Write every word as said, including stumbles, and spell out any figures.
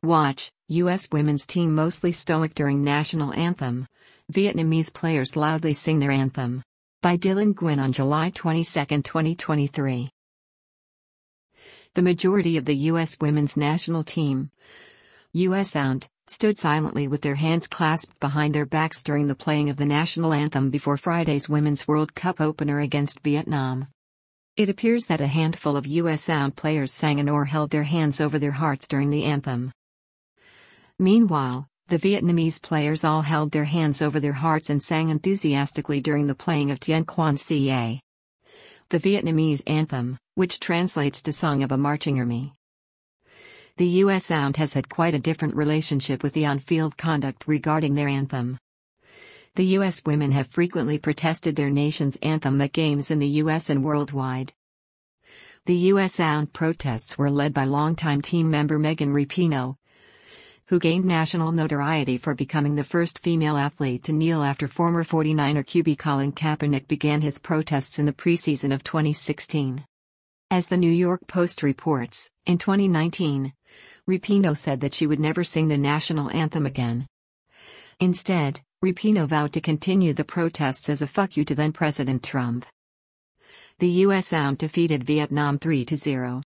Watch, U S women's team mostly stoic during national anthem. Vietnamese players loudly sing their anthem. By Dylan Gwynn on July twenty-second, twenty twenty-three. The majority of the U S women's national team, U S sound, stood silently with their hands clasped behind their backs during the playing of the national anthem before Friday's Women's World Cup opener against Vietnam. It appears that a handful of U S sound players sang and or held their hands over their hearts during the anthem. Meanwhile, the Vietnamese players all held their hands over their hearts and sang enthusiastically during the playing of Tien Quan Ca, the Vietnamese anthem, which translates to Song of a Marching Army. The U S sound has had quite a different relationship with the on-field conduct regarding their anthem. The U S women have frequently protested their nation's anthem at games in the U S and worldwide. The U S sound protests were led by longtime team member Megan Rapinoe, who gained national notoriety for becoming the first female athlete to kneel after former forty-niner Q B Colin Kaepernick began his protests in the preseason of twenty sixteen. As the New York Post reports, in twenty nineteen, Rapinoe said that she would never sing the national anthem again. Instead, Rapinoe vowed to continue the protests as a fuck you to then-President Trump. The U S sound defeated Vietnam three to zero.